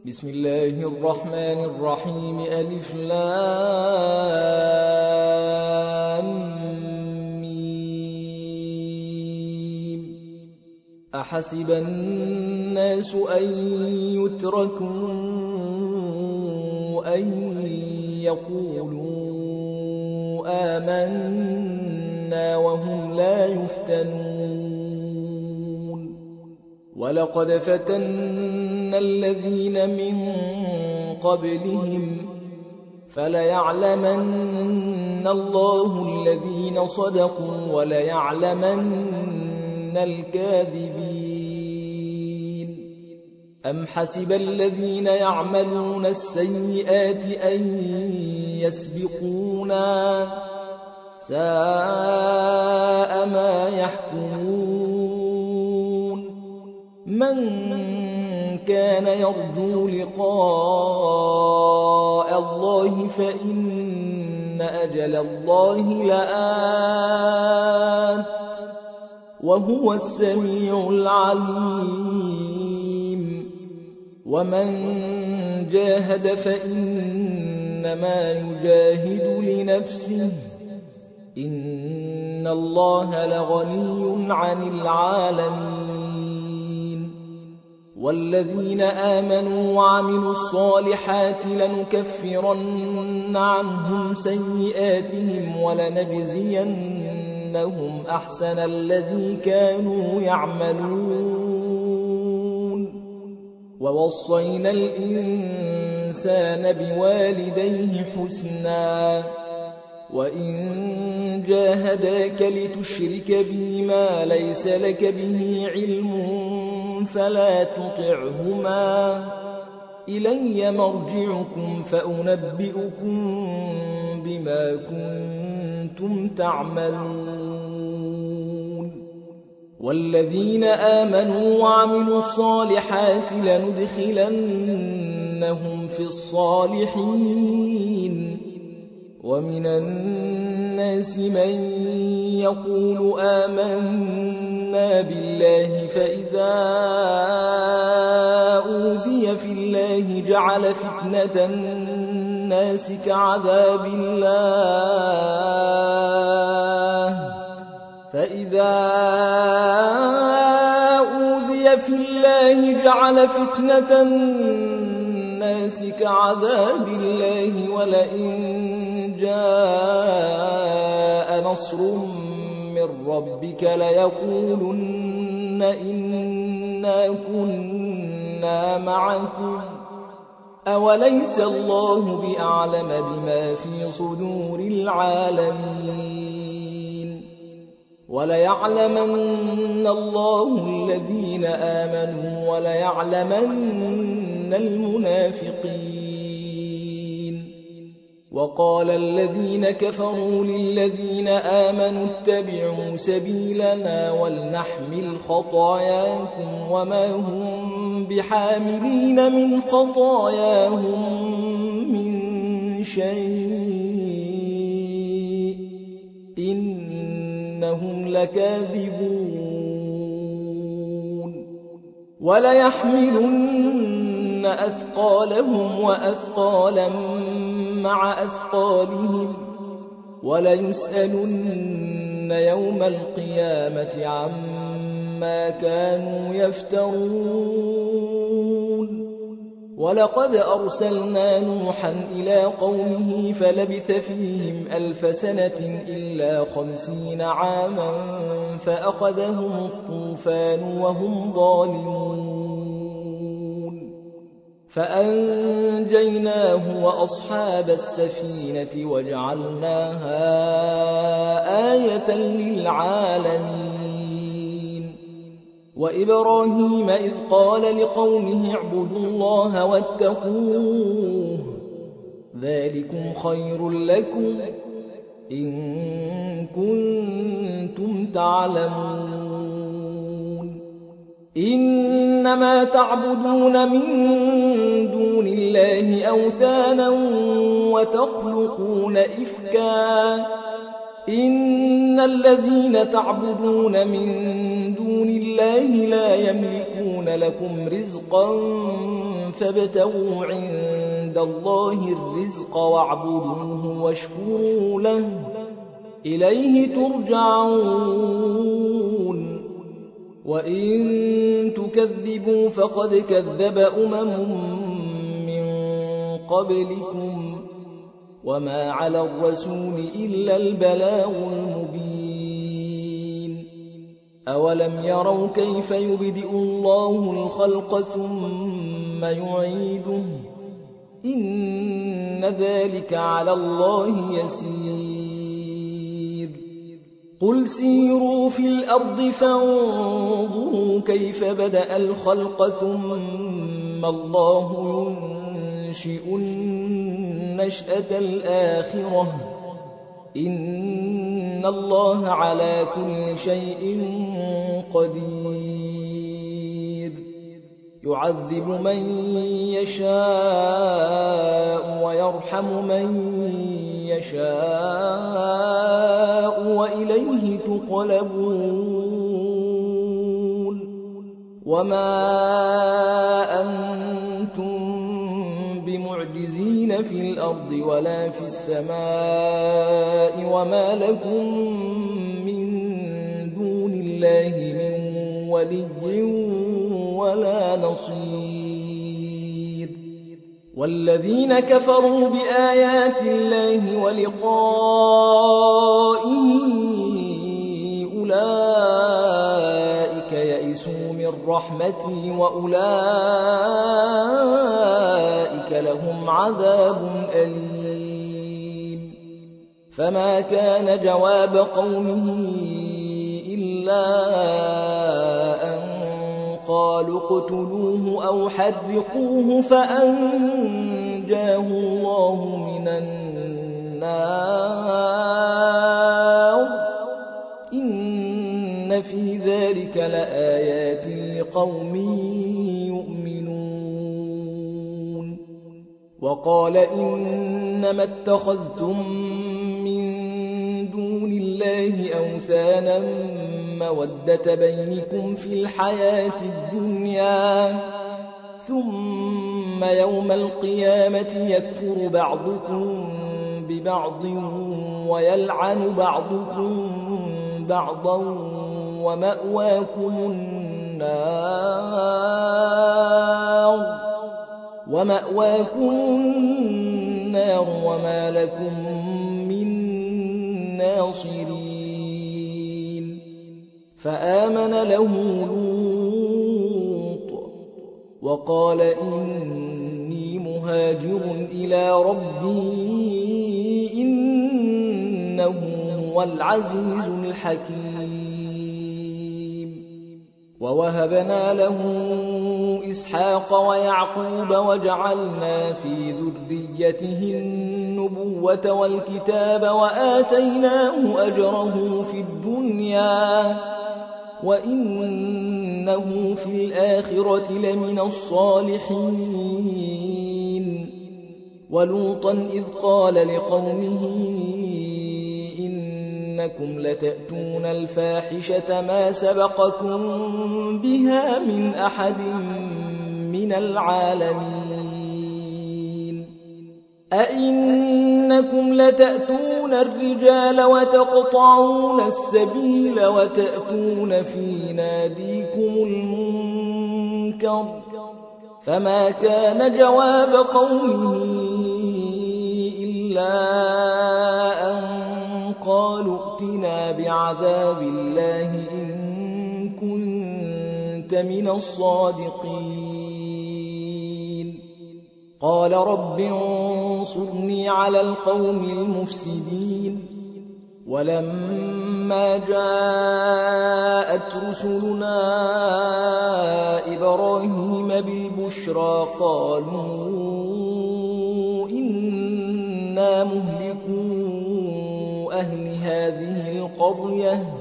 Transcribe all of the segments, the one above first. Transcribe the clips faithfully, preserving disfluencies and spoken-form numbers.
بسم الله الرحمن الرحيم ألف لام ميم أحسب الناس أن يتركوا أن يقولوا آمنا وهم لا يفتنون ولقد فتنا الذين من قبلهم فليعلمن الله الذين صدقوا وليعلمن الكاذبين أم حسب الذين يعملون السيئات أن يسبقونا ساء ما يحكمون من كان يرجو لقاء الله فإن أجل الله لآت وهو السميع العليم ومن جاهد فإنما يجاهد لنفسه إن الله لغني عن العالمين والذين آمنوا وعملوا الصالحات لنكفرن عنهم سيئاتهم ولنجزينهم أحسن الذي كانوا يعملون ووصينا الإنسان بوالديه حسنا وإن جاهداك لتشرك بي ما ليس لك به علم فلا تطعهما إلي مرجعكم فأنبئكم بما كنتم تعملون والذين آمنوا وعملوا الصالحات لندخلنهم في الصالحين ومن الناس من يقول آمنا بالله فإذا أوذي في الله جعل فتنة الناس كعذاب الله فإذا أوذي في الله جعل فتنة الناس كعذاب الله ولئن جاء نصر من ربك ليقولن إنا كنا معكم أوليس الله بأعلم بما في صدور العالمين وليعلمن الله الذين آمنوا وليعلمن المنافقين وقال الذين كفروا للذين آمنوا اتبعوا سبيلنا ولنحمل خطاياكم وما هم بحاملين من خطاياهم من شيء إنهم لكاذبون وليحملن أثقالهم وأثقالا مع أثقالهم وليسألن يوم القيامة عما كانوا يفترون ولقد أرسلنا نوحا إلى قومه فلبث فيهم ألف سنة إلا خمسين عاما فأخذهم الطوفان وهم ظالمون فأنجيناه وأصحاب السفينة وجعلناها آية للعالمين وإبراهيم إذ قال لقومه اعبدوا الله واتقوه ذلكم خير لكم إن كنتم تعلمون إنما تعبدون من دون الله أوثانا وتخلقون إفكا إن الذين تعبدون من دون الله لا يملكون لكم رزقا فابتغوا عند الله الرزق واعبدوه واشكروا له إليه ترجعون وإن تكذبوا فقد كذب أمم من قبلكم وما على الرسول إلا البلاغ المبين أولم يروا كيف يبدئ الله الخلق ثم يعيده إن ذلك على الله يسير قل سيروا في الأرض فانظروا كيف بدأ الخلق ثم الله ينشئ النشأة الآخرة إن الله على كل شيء قدير يعذب من يشاء ويرحم من يشاء وإليه تقلبون وما أنتم بمعجزين في الأرض ولا في السماء وما لكم من دون الله من ولي ولا نصير والذين كفروا بآيات الله ولقائه أولئك يئسوا من رحمتي وأولئك لهم عذاب أليم فما كان جواب قومه إلا أن قالوا اقتلوه أو حرقوه فأنجاه الله من النار إن في ذلك لآيات لقوم يؤمنون وقال إنما اتخذتم من دون الله أوثانا مودة بينكم في الحياة الدنيا ثم يوم القيامة يكفر بعضكم ببعض ويلعن بعضكم بعضا ومأواكم النار ومأواكم النار وما لكم من ناصرين فآمن له لوط وقال إني مهاجر إلى ربي إنه هو العزيز الحكيم ووهبنا له إسحاق ويعقوب وجعلنا في ذريته النبوة والكتاب وآتيناه أجره في الدنيا وإنه في الآخرة لمن الصالحين ولوطا إذ قال لقومه إنكم لتأتون الفاحشة ما سبقكم بها من أحد من العالمين أئنكم لتأتون الرجال وتقطعون السبيل وتأتون في ناديكم المنكر فما كان جواب قومه إلا أن قالوا ائتنا بعذاب الله إن كنت من الصادقين قال رب انصرني على القوم المفسدين ولما جاءت رسلنا إبراهيم بالبشرى قالوا إنا مهلكون أهل هذه القرية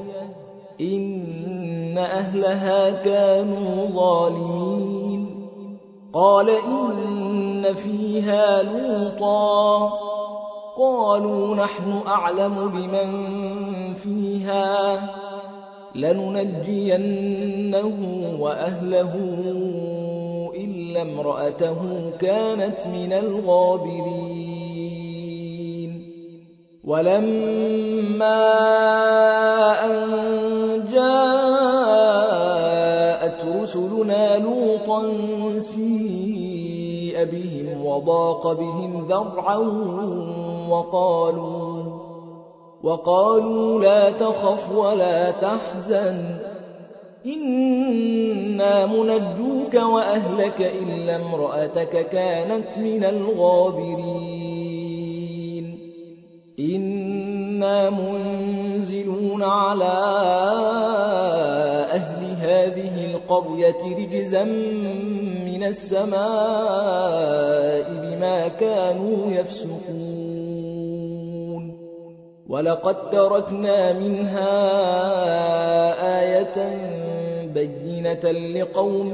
إن أهلها كانوا ظالمين قال إن فيها لوطا قالوا نحن أعلم بمن فيها لننجينه وأهله إلا إلا امرأته كانت من الغابرين ولما أن جاءت رسلنا لوطا سيء بهم وضاق بهم ذرعا وقالوا وقالوا لا تخف ولا تحزن إنا منجوك وأهلك إلا امرأتك كانت من الغابرين إنا منزلون على أهل هذه القرية رجزا من السماء بما كانوا يفسقون ولقد تركنا منها آية بينة لقوم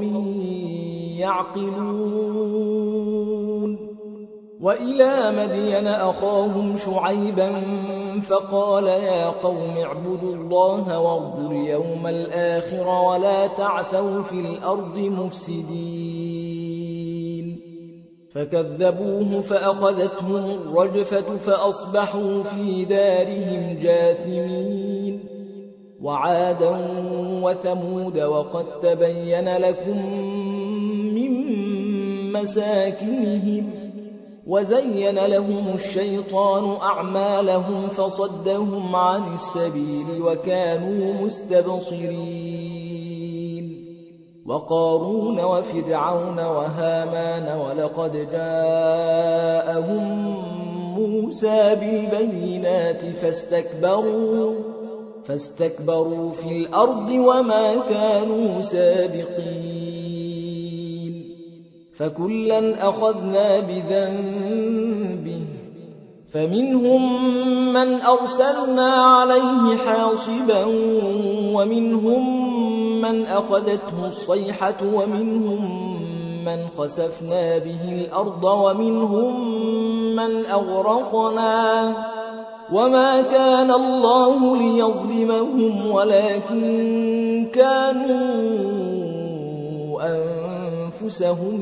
يعقلون وإلى مدين أخاهم شعيبا فقال يا قوم اعبدوا الله وارجوا اليوم الآخر ولا تعثوا في الأرض مفسدين فكذبوه فأخذتهم الرجفة فأصبحوا في دارهم جاثمين وعادا وثمود وقد تبين لكم من مساكنهم وزين لهم الشيطان أعمالهم فصدهم عن السبيل وكانوا مستبصرين وقارون وفرعون وهامان ولقد جاءهم موسى بالبينات فاستكبروا فاستكبروا في الأرض وما كانوا سابقين فكلا أخذنا بذنبه فمنهم من أرسلنا عليه حاصبا ومنهم من أخذته الصيحة ومنهم من خسفنا به الأرض ومنهم من أغرقنا وما كان الله ليظلمهم ولكن كانوا أنفسهم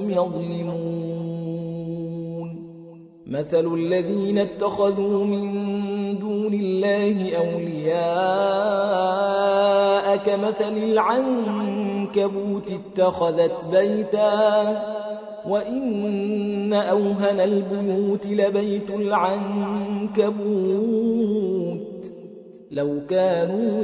يظلمون مثل الذين اتخذوا من دون الله أولياء كمثل العنكبوت اتخذت بيتا وإن أوهن البيوت لبيت العنكبوت لو كانوا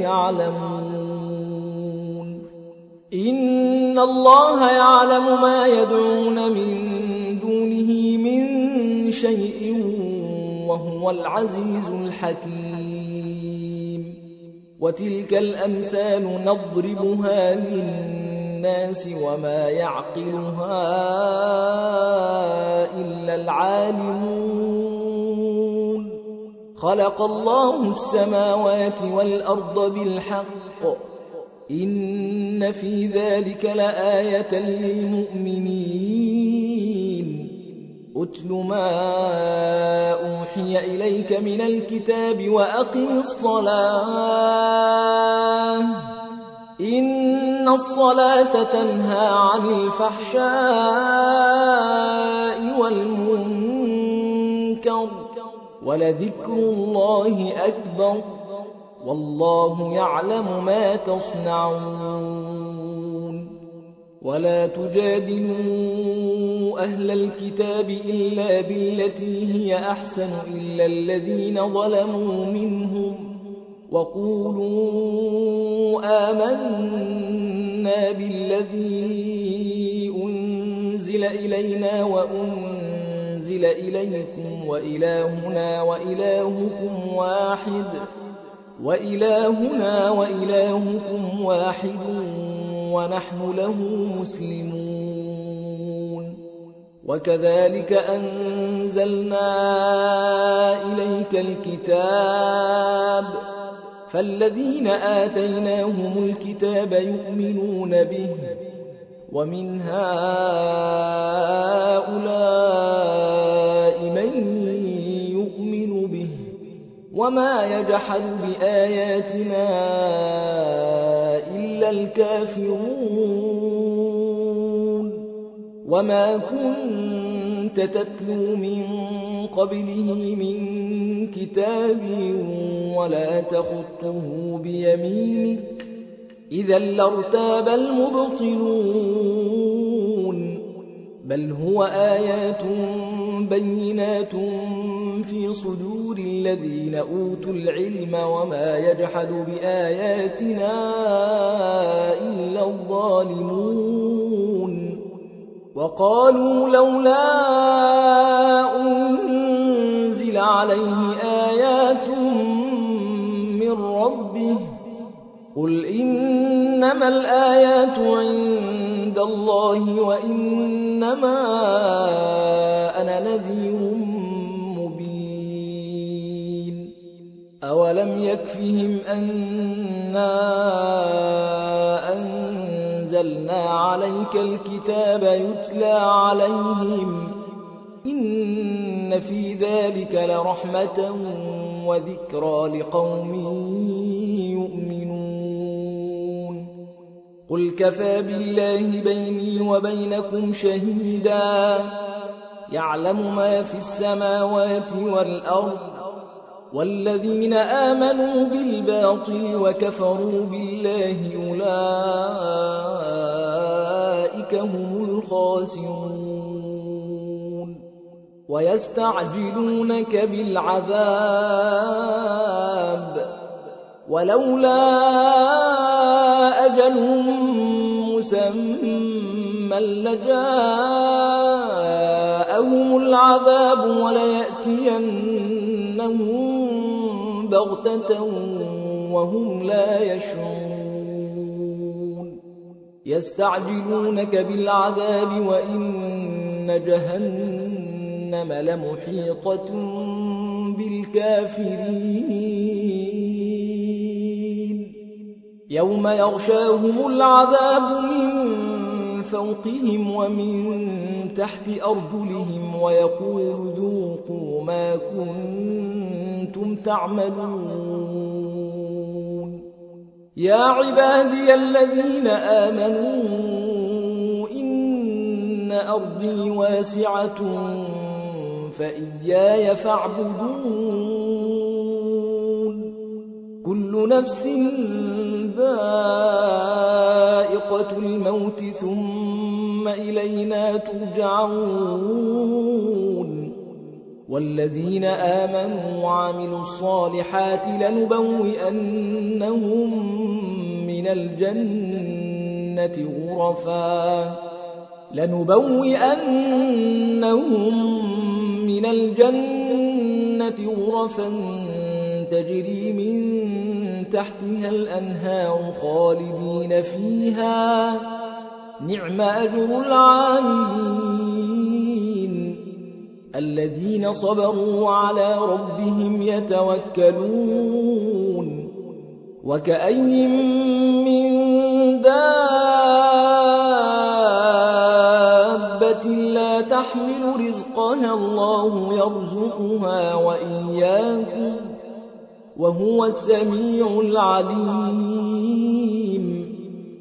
يعلمون إن الله يعلم ما يدعون من دونه من شيء وهو العزيز الحكيم وتلك الأمثال نضربها للناس وما يعقلها إلا العالمون خلق الله السماوات والأرض بالحق إن في ذلك لآية للمؤمنين أتل ما أوحي إليك من الكتاب وأقم الصلاة إن الصلاة تنهى عن الفحشاء والمنكر ولذكر الله أكبر والله يعلم ما تصنعون ولا تجادلوا أهل الكتاب إلا بالتي هي أحسن إلا الذين ظلموا منهم وقولوا آمنا بالذي أنزل إلينا وأنزل إليكم وإلهنا وإلهكم واحد وإلهنا وإلهكم واحد ونحن له مسلمون وكذلك أنزلنا إليك الكتاب فالذين آتيناهم الكتاب يؤمنون به ومن هؤلاء من يؤمن به وما يجحد بآياتنا إلا الكافرون وما كنت تتلو من قبله من كتاب ولا تخطه بيمينك إذا لارتاب المبطلون بل هو آيات بينات في صدور الذين أوتوا العلم وما يجحد بآياتنا إلا الظالمون وقالوا لولا أنزل عليه آيات من ربه قل إنما الآيات عند الله وإنما أنا نذير مبين أولم يكفهم أنا أنزلنا عليك الكتاب يتلى عليهم إن في ذلك لرحمة وذكرى لقوم يؤمنون قل كفى بالله بيني وبينكم شهيدا يعلم ما في السماوات والأرض والذين آمنوا بالباطل وكفروا بالله أولئك هم الخاسرون ويستعجلونك بالعذاب ولولا أجل مسمى لجاءهم العذاب وليأتينهم بغتة وهم لا يشعرون يستعجلونك بالعذاب وإن جهنم لمحيطة بالكافرين يوم يغشاهم العذاب من فوقهم ومن تحت أرجلهم ويقول ذوقوا ما كنتم تعملون يا عبادي الذين آمنوا إن أرضي واسعة فإياي فاعبدون كل نفس ذائقة الموت ثم إلينا ترجعون والذين آمنوا وعملوا الصالحات لنبوئنهم من الجنة غرفا لنبوئنهم من الجنة غرفا تجري من تحتها الأنهار خالدين فيها نعم أجر العاملين الذين صبروا على ربهم يتوكلون وكأي من دابة لا تحمل رزقها الله يرزقها وإياكم وهو السميع العليم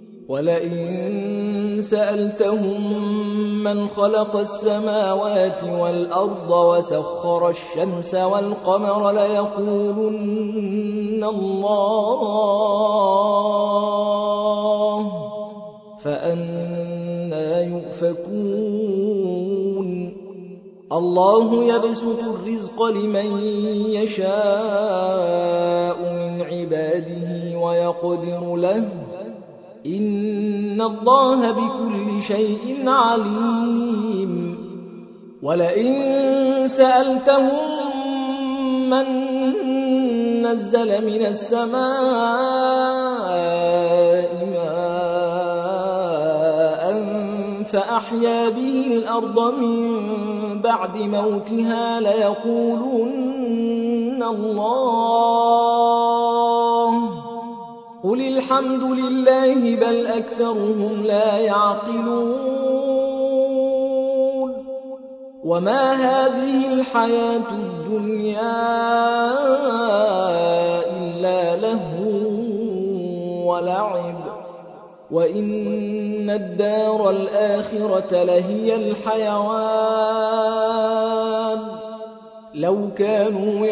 ولئن سألتهم من خلق السماوات والأرض وسخر الشمس والقمر ليقولن الله فأنى يؤفكون الله يبسط الرزق لمن يشاء من عباده ويقدر له إن الله بكل شيء عليم ولئن سألتهم من نزل من السماء ماء فأحيا به الأرض من بعد موتها ليقولن الله قل الحمد لله بل أكثرهم لا يعقلون وما هذه الحياة الدنيا إلا لهو ولعب وَإِنَّ الدَّارَ الْآخِرَةَ لَهِيَ الْحَيَوَانُ لَوْ كَانُوا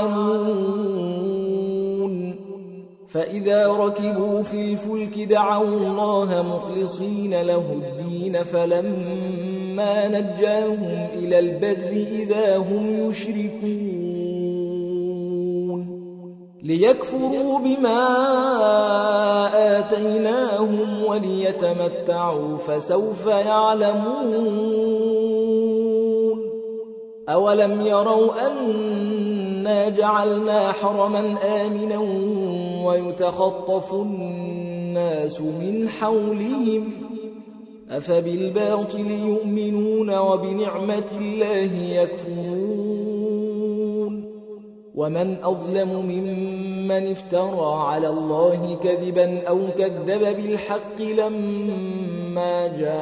يَعْلَمُونَ فَإِذَا رَكِبُوا فِي الْفُلْكِ دَعَوُا اللَّهَ مُخْلِصِينَ لَهُ الدِّينَ فَلَمَّا نَجَّاهُمْ إِلَى الْبَرِّ إِذَا هُمْ يُشْرِكُونَ لِيَكْفُرُوا بِمَا آتَيْنَاهُمْ وَلِيَتَمَتَّعُوا فَسَوْفَ يَعْلَمُونَ أَوَلَمْ يَرَوْا أَنَّا جَعَلْنَا حَرَمًا آمِنًا وَيُتَخَطَّفُ النَّاسُ مِنْ حَوْلِهِمْ أَفَبِالْبَاطِلِ يُؤْمِنُونَ وَبِنِعْمَةِ اللَّهِ يَكْفُرُونَ وَمَنْ أَظْلَمُ مِمَّنِ افْتَرَى عَلَى اللَّهِ كَذِبًا أَوْ كَذَّبَ بِالْحَقِّ لَمَّا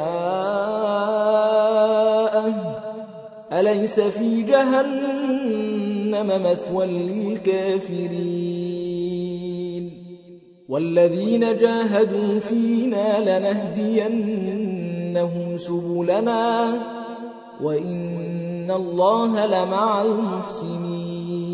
جَاءَهُ أَلَيْسَ فِي جَهَنَّمَ مَثْوًى لِلْكَافِرِينَ وَالَّذِينَ جَاهَدُوا فِينَا لَنَهْدِيَنَّهُمْ سُبُلَنَا وَإِنَّ اللَّهَ لَمَعَ الْمُحْسِنِينَ